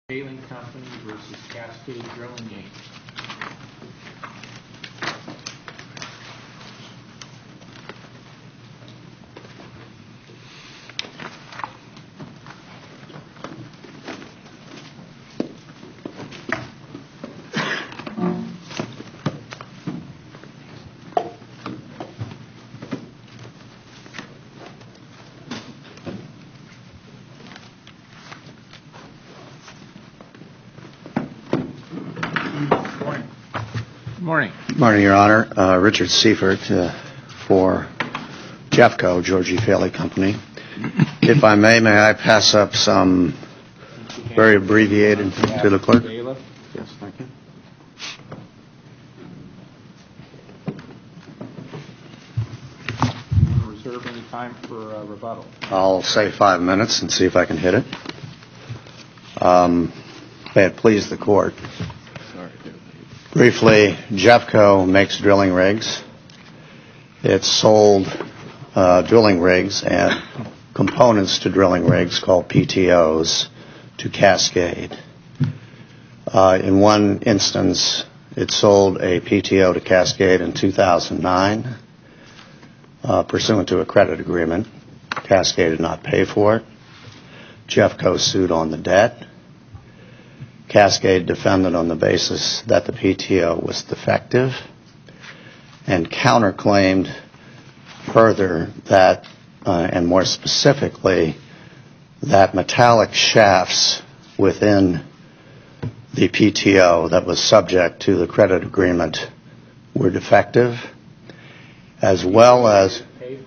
Scaling Company versus Cascade Drilling Inc. Morning. Morning, Your Honor. Richard Seifert for Jeffco, George E. Faley Company. If I may I pass up some very abbreviated to the clerk? Yes, thank you. You want to reserve any time for rebuttal? I'll say 5 minutes and see if I can hit it. May it please the Court. Briefly, Jeffco makes drilling rigs. It's sold drilling rigs and components to drilling rigs called PTOs to Cascade. In one instance, it sold a PTO to Cascade in 2009 pursuant to a credit agreement. Cascade did not pay for it. Jeffco sued on the debt. Cascade defended on the basis that the PTO was defective and counterclaimed further that, and more specifically, that metallic shafts within the PTO that was subject to the credit agreement were defective, as well as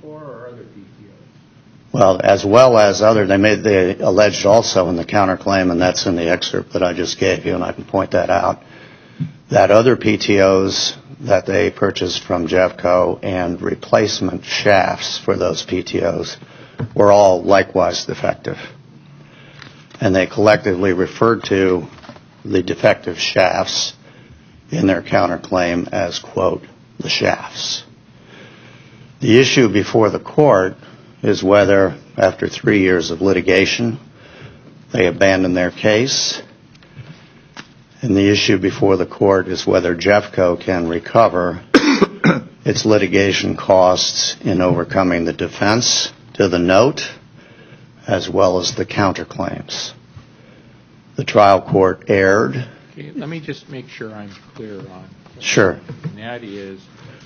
they alleged also in the counterclaim, and that's in the excerpt that I just gave you, and I can point that out, that other PTOs that they purchased from Jeffco and replacement shafts for those PTOs were all likewise defective. And they collectively referred to the defective shafts in their counterclaim as, quote, the shafts. The issue before the court is whether, after 3 years of litigation, they abandoned their case. And the issue before the court is whether Jeffco can recover its litigation costs in overcoming the defense to the note as well as the counterclaims. The trial court erred. Okay, let me just make sure I'm clear on. Sure. And that is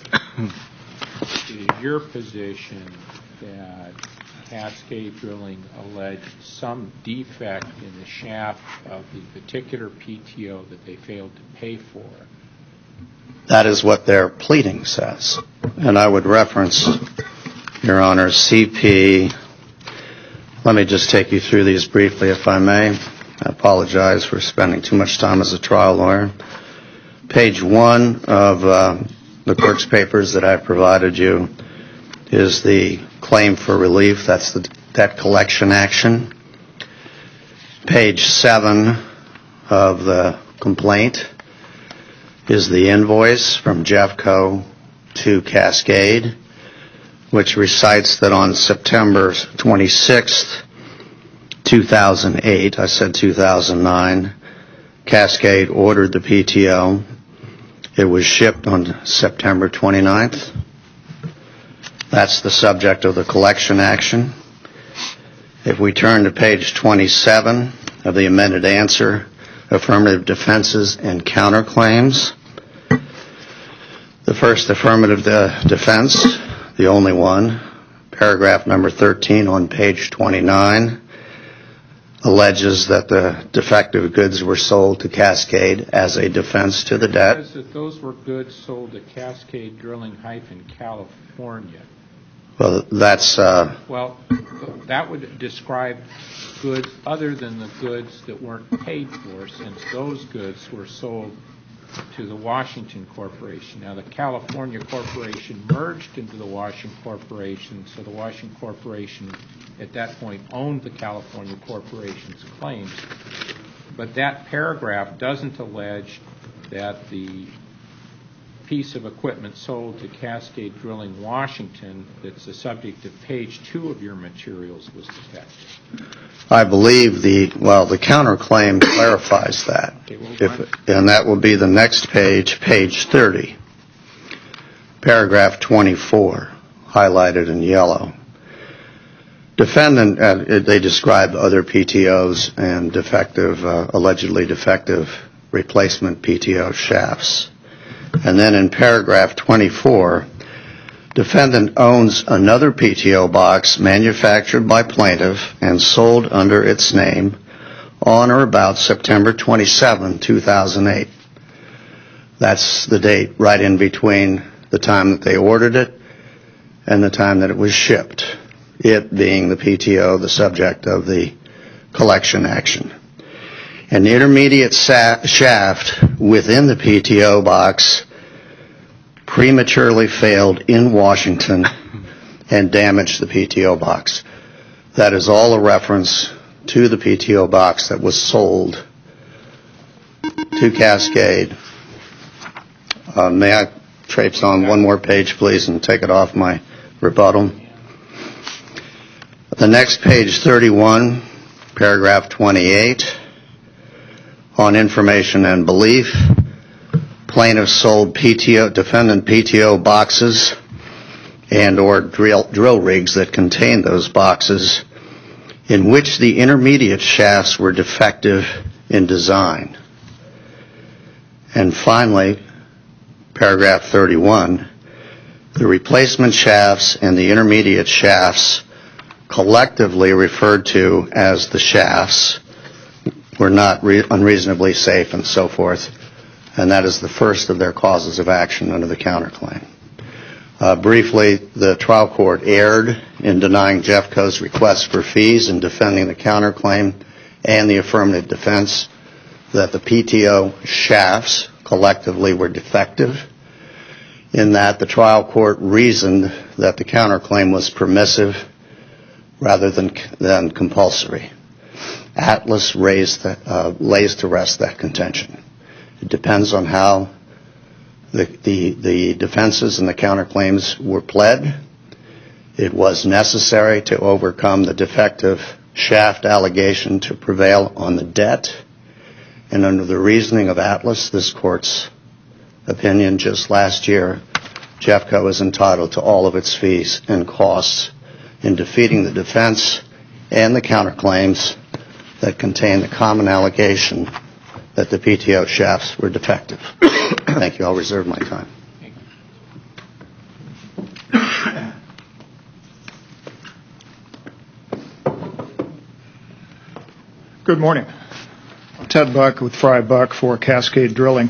your position that Cascade Drilling alleged some defect in the shaft of the particular PTO that they failed to pay for. That is what their pleading says. And I would reference, Your Honor, CP. Let me just take you through these briefly, if I may. I apologize for spending too much time as a trial lawyer. Page 1 of the clerk's papers that I provided you is the claim for relief. That's the debt collection action. Page 7 of the complaint is the invoice from Jeffco to Cascade, which recites that on September 26th, 2008, I said 2009, Cascade ordered the PTO. It was shipped on September 29th. That's the subject of the collection action. If we turn to page 27 of the amended answer, affirmative defenses and counterclaims, the first affirmative defense, the only one, paragraph number 13 on page 29, alleges that the defective goods were sold to Cascade as a defense to the debt. It says that those were goods sold to Cascade Drilling California. Well, that's... Well, that would describe goods other than the goods that weren't paid for, since those goods were sold to the Washington Corporation. Now, the California Corporation merged into the Washington Corporation, so the Washington Corporation at that point owned the California Corporation's claims. But that paragraph doesn't allege that the piece of equipment sold to Cascade Drilling Washington that's the subject of page 2 of your materials was defective? I believe the counterclaim clarifies that. Okay, well, And that will be the next page, page 30, paragraph 24, highlighted in yellow. Defendant, they describe other PTOs and allegedly defective replacement PTO shafts. And then in paragraph 24, defendant owns another PTO box manufactured by plaintiff and sold under its name on or about September 27, 2008. That's the date right in between the time that they ordered it and the time that it was shipped, it being the PTO, the subject of the collection action. An intermediate shaft within the PTO box prematurely failed in Washington and damaged the PTO box. That is all a reference to the PTO box that was sold to Cascade. May I traipse on one more page, please, and take it off my rebuttal? The next page, 31, paragraph 28. On information and belief, plaintiffs sold defendant PTO boxes and or drill rigs that contained those boxes in which the intermediate shafts were defective in design. And finally, paragraph 31, the replacement shafts and the intermediate shafts, collectively referred to as the shafts, were not unreasonably safe and so forth, and that is the first of their causes of action under the counterclaim. Briefly, the trial court erred in denying Jeffco's request for fees and defending the counterclaim and the affirmative defense that the PTO shafts collectively were defective, in that the trial court reasoned that the counterclaim was permissive rather than compulsory. Atlas lays to rest that contention. It depends on how the defenses and the counterclaims were pled. It was necessary to overcome the defective shaft allegation to prevail on the debt. And under the reasoning of Atlas, this court's opinion just last year, Jeffco is entitled to all of its fees and costs in defeating the defense and the counterclaims that contain the common allegation that the PTO shafts were defective. Thank you. I'll reserve my time. Good morning. Ted Buck with Fry Buck for Cascade Drilling.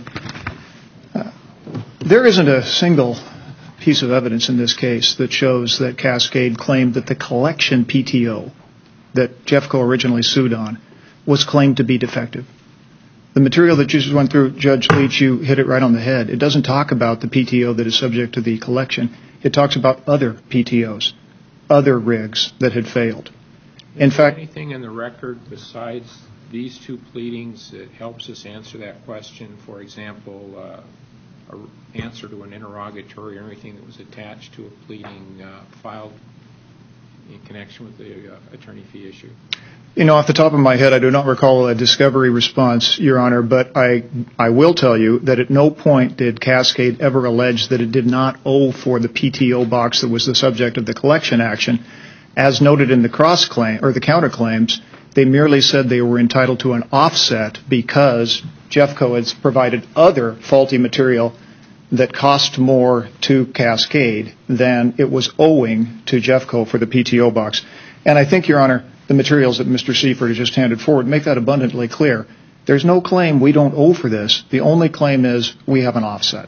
There isn't a single piece of evidence in this case that shows that Cascade claimed that the collection PTO that Jeffco originally sued on was claimed to be defective. The material that you just went through, Judge Leach, you hit it right on the head. It doesn't talk about the PTO that is subject to the collection. It talks about other PTOs, other rigs that had failed. In fact, anything in the record besides these two pleadings that helps us answer that question? For example, an answer to an interrogatory or anything that was attached to a pleading filed in connection with the attorney fee issue? You know, off the top of my head, I do not recall a discovery response, Your Honor, but I will tell you that at no point did Cascade ever allege that it did not owe for the PTO box that was the subject of the collection action. As noted in the cross-claim or the counterclaims, they merely said they were entitled to an offset because Jeffco has provided other faulty material that cost more to Cascade than it was owing to Jeffco for the PTO box. And I think, Your Honor, the materials that Mr. Seifert has just handed forward make that abundantly clear. There's no claim we don't owe for this. The only claim is we have an offset.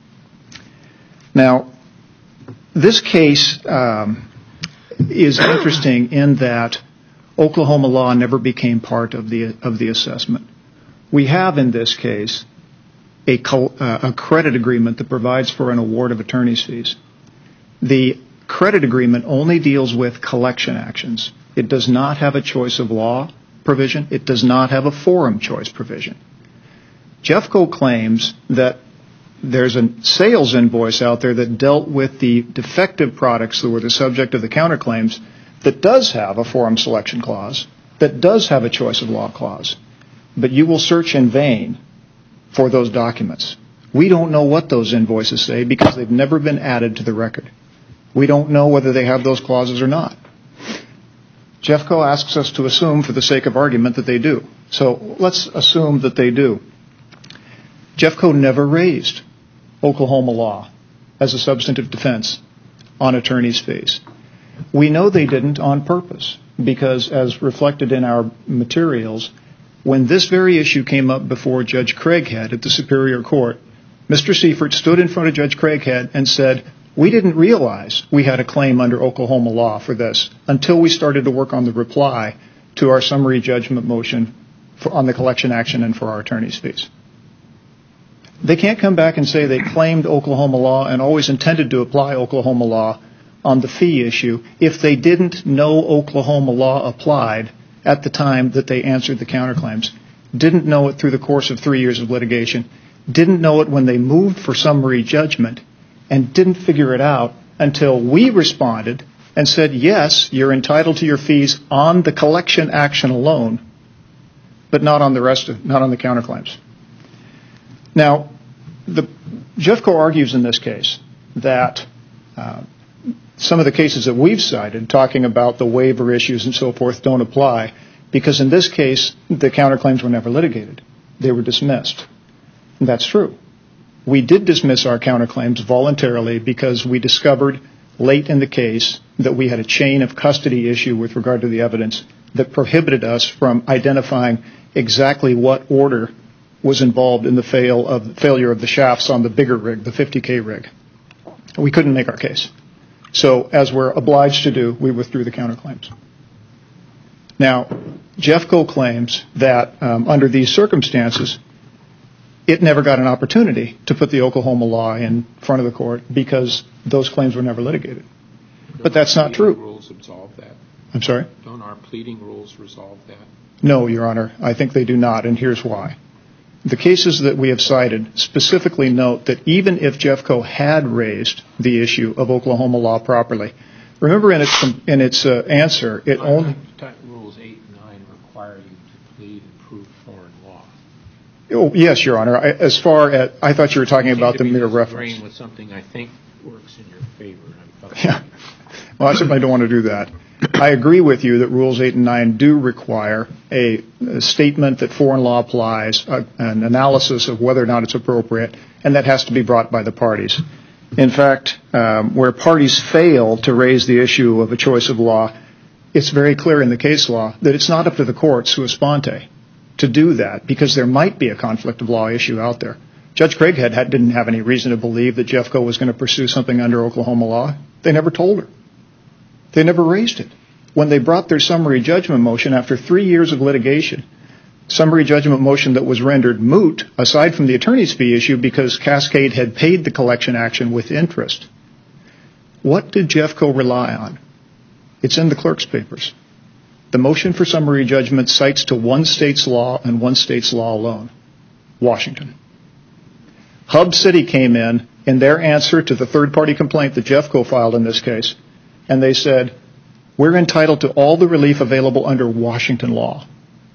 Now, this case is interesting in that Oklahoma law never became part of the assessment. We have in this case a credit agreement that provides for an award of attorney's fees. The credit agreement only deals with collection actions. It does not have a choice of law provision. It does not have a forum choice provision. Jeffco claims that there's a sales invoice out there that dealt with the defective products that were the subject of the counterclaims that does have a forum selection clause, that does have a choice of law clause. But you will search in vain for those documents. We don't know what those invoices say because they've never been added to the record. We don't know whether they have those clauses or not. Jeffco asks us to assume, for the sake of argument, that they do. So let's assume that they do. Jeffco never raised Oklahoma law as a substantive defense on attorney's fees. We know they didn't on purpose because, as reflected in our materials, when this very issue came up before Judge Craighead at the Superior Court, Mr. Seifert stood in front of Judge Craighead and said, "We didn't realize we had a claim under Oklahoma law for this until we started to work on the reply to our summary judgment motion on the collection action and for our attorney's fees." They can't come back and say they claimed Oklahoma law and always intended to apply Oklahoma law on the fee issue if they didn't know Oklahoma law applied at the time that they answered the counterclaims, didn't know it through the course of 3 years of litigation, didn't know it when they moved for summary judgment, and didn't figure it out until we responded and said, yes, you're entitled to your fees on the collection action alone, but not on the counterclaims. Now, Jeffco argues in this case that some of the cases that we've cited, talking about the waiver issues and so forth, don't apply because in this case, the counterclaims were never litigated. They were dismissed. And that's true. We did dismiss our counterclaims voluntarily because we discovered late in the case that we had a chain of custody issue with regard to the evidence that prohibited us from identifying exactly what order was involved in the failure of the shafts on the bigger rig, the 50K rig. We couldn't make our case. So, as we're obliged to do, we withdrew the counterclaims. Now, Jeffco claims that under these circumstances, it never got an opportunity to put the Oklahoma law in front of the court because those claims were never litigated. But that's not true. Don't our rules absolve that? I'm sorry? Don't our pleading rules resolve that? No, Your Honor. I think they do not, and here's why. The cases that we have cited specifically note that even if Jeffco had raised the issue of Oklahoma law properly, remember in its answer, it only... Rules 8 and 9 require you to plead and prove foreign law. Oh, yes, Your Honor. As far as... I thought you were talking about the mere reference. With something I think works in your favor. Yeah. Well, I certainly don't want to do that. I agree with you that Rules 8 and 9 do require a statement that foreign law applies, an analysis of whether or not it's appropriate, and that has to be brought by the parties. In fact, where parties fail to raise the issue of a choice of law, it's very clear in the case law that it's not up to the courts, sua sponte, to do that, because there might be a conflict of law issue out there. Judge Craighead didn't have any reason to believe that Jeffco was going to pursue something under Oklahoma law. They never told her. They never raised it. When they brought their summary judgment motion after 3 years of litigation, summary judgment motion that was rendered moot, aside from the attorney's fee issue, because Cascade had paid the collection action with interest. What did Jeffco rely on? It's in the clerk's papers. The motion for summary judgment cites to one state's law and one state's law alone, Washington. Hub City came in their answer to the third-party complaint that Jeffco filed in this case, and they said, we're entitled to all the relief available under Washington law.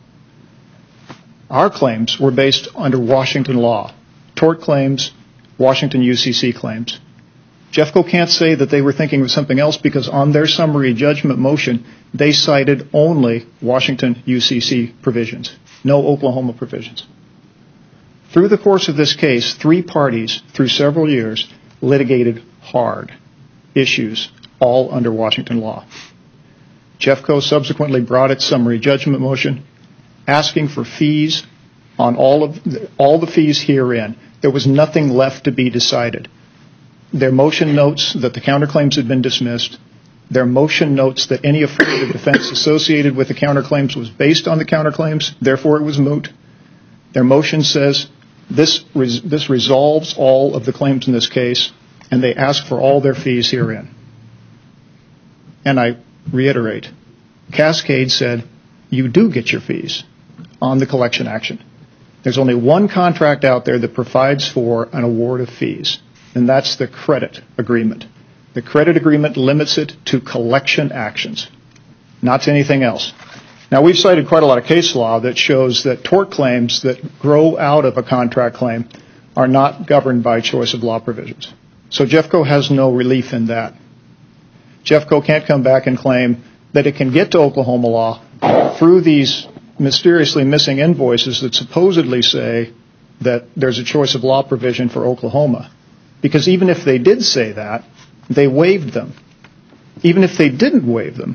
Our claims were based under Washington law. Tort claims, Washington UCC claims. Jeffco can't say that they were thinking of something else because on their summary judgment motion, they cited only Washington UCC provisions, no Oklahoma provisions. Through the course of this case, 3 parties, through several years, litigated hard issues, all under Washington law. Jeffco subsequently brought its summary judgment motion, asking for fees on all the fees herein. There was nothing left to be decided. Their motion notes that the counterclaims had been dismissed. Their motion notes that any affirmative defense associated with the counterclaims was based on the counterclaims, therefore it was moot. Their motion says this resolves all of the claims in this case, and they ask for all their fees herein. And I reiterate, Cascade said, you do get your fees on the collection action. There's only one contract out there that provides for an award of fees, and that's the credit agreement. The credit agreement limits it to collection actions, not to anything else. Now, we've cited quite a lot of case law that shows that tort claims that grow out of a contract claim are not governed by choice of law provisions. So Jeffco has no relief in that. Jeffco can't come back and claim that it can get to Oklahoma law through these mysteriously missing invoices that supposedly say that there's a choice of law provision for Oklahoma. Because even if they did say that, they waived them. Even if they didn't waive them,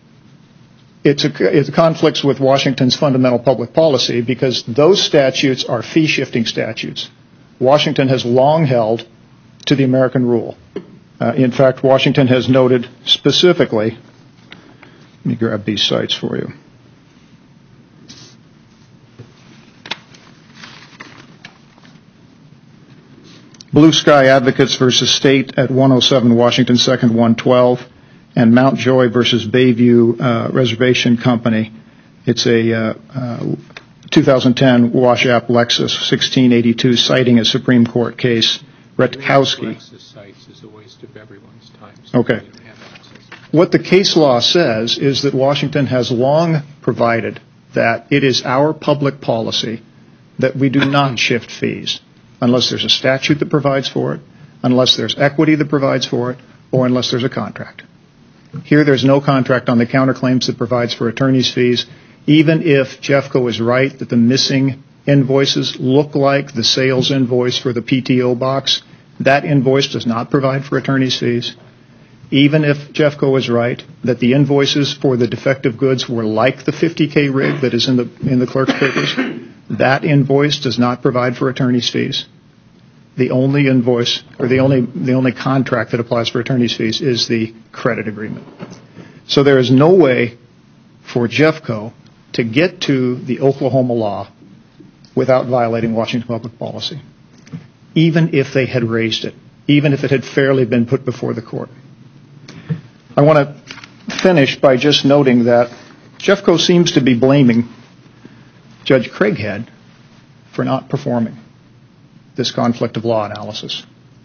it conflicts with Washington's fundamental public policy because those statutes are fee-shifting statutes. Washington has long held to the American rule. In fact, Washington has noted specifically, let me grab these cites for you. Blue Sky Advocates versus State at 107 Washington 2nd 112, and Mount Joy versus Bayview Reservation Company. It's a 2010 Wash-App Lexus 1682 citing a Supreme Court case. Retkowski. Lexus cites is a waste of everyone's time. So okay. What the case law says is that Washington has long provided that it is our public policy that we do not shift fees unless there's a statute that provides for it, unless there's equity that provides for it, or unless there's a contract. Here there's no contract on the counterclaims that provides for attorney's fees, even if Jeffco is right that the missing invoices look like the sales invoice for the PTO box. That invoice does not provide for attorney's fees. Even if Jeffco is right that the invoices for the defective goods were like the 50K rig that is in the clerk's papers, that invoice does not provide for attorney's fees. The only invoice or the only contract that applies for attorney's fees is the credit agreement. So there is no way for Jeffco to get to the Oklahoma law without violating Washington public policy, even if they had raised it, even if it had fairly been put before the court. I want to finish by just noting that Jeffco seems to be blaming Judge Craighead for not performing this conflict of law analysis,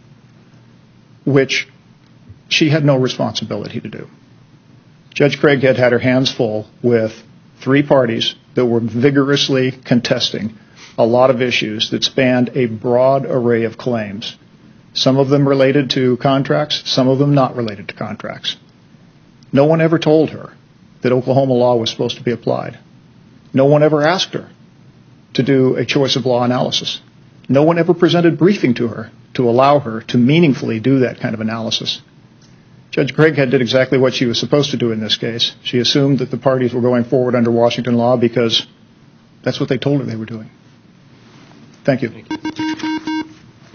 which she had no responsibility to do. Judge Craighead had her hands full with three parties that were vigorously contesting a lot of issues that spanned a broad array of claims, some of them related to contracts, some of them not related to contracts. No one ever told her that Oklahoma law was supposed to be applied. No one ever asked her to do a choice of law analysis. No one ever presented briefing to her to allow her to meaningfully do that kind of analysis. Judge Craighead did exactly what she was supposed to do in this case. She assumed that the parties were going forward under Washington law because that's what they told her they were doing. Thank you. Thank you.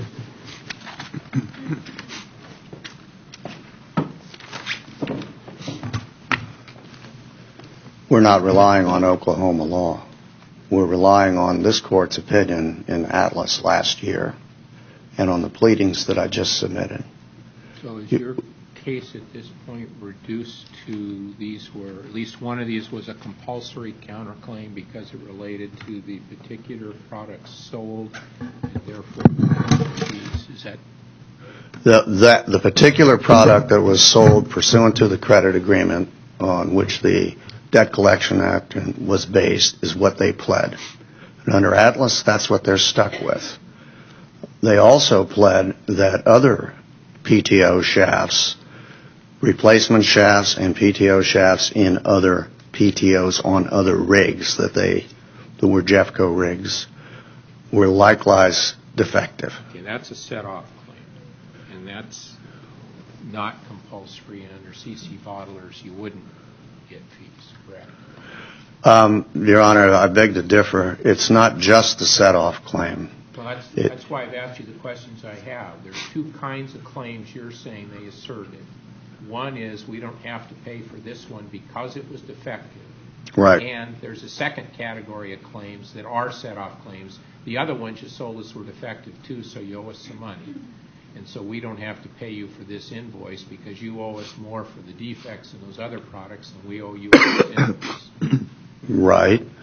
We're not relying on Oklahoma law. We're relying on this court's opinion in Atlas last year and on the pleadings that I just submitted. So is your case at this point reduced to these were, at least one of these was a compulsory counterclaim because it related to the particular products sold and therefore fees? Is that the particular product that was sold pursuant to the credit agreement on which the Debt Collection Act was based is what they pled. And under Atlas, that's what they're stuck with. They also pled that other PTO shafts, replacement shafts and PTO shafts in other PTOs on other rigs that were Jeffco rigs, were likewise defective. Okay, that's a set-off claim, and that's not compulsory, and under CC bottlers you wouldn't get fees, correct? Your Honor, I beg to differ. It's not just the set-off claim. Well, that's why I've asked you the questions I have. There's two kinds of claims you're saying they asserted. One is we don't have to pay for this one because it was defective. Right. And there's a second category of claims that are set-off claims. The other ones you sold us were defective too, so you owe us some money. And so we don't have to pay you for this invoice because you owe us more for the defects in those other products than we owe you for this invoice. Right.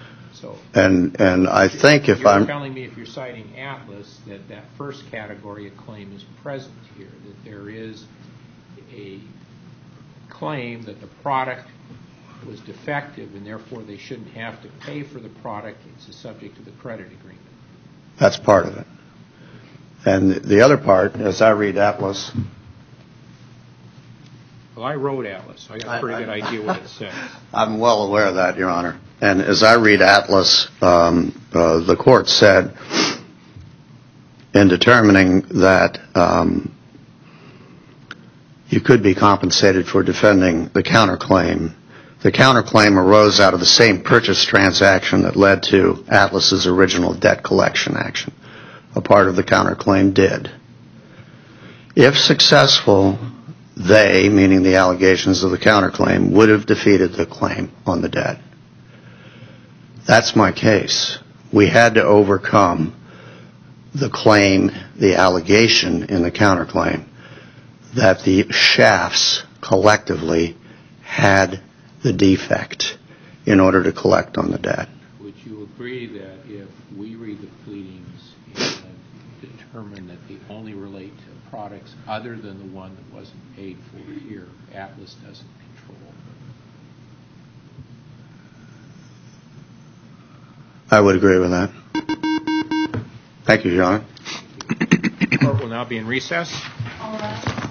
So And I think if you're I'm, telling me, if you're citing Atlas, that that first category of claim is present here, that there is a claim that the product was defective and therefore they shouldn't have to pay for the product. It's a subject of the credit agreement. that's part of it. And the other part, as I read Atlas, Well, I wrote Atlas, so I got a pretty good idea what it says. I'm well aware of that, Your Honor. And as I read Atlas, the court said in determining that you could be compensated for defending the counterclaim arose out of the same purchase transaction that led to Atlas's original debt collection action. A part of the counterclaim did. If successful, they, meaning the allegations of the counterclaim, would have defeated the claim on the debt. That's my case. We had to overcome the claim, the allegation in the counterclaim, that the shafts collectively had the defect in order to collect on the debt. Would you agree that if we read the pleadings and determine that they only relate to products other than the one that wasn't paid for here, Atlas doesn't control? I would agree with that. Thank you, Your Honor. The court will now be in recess. All rise.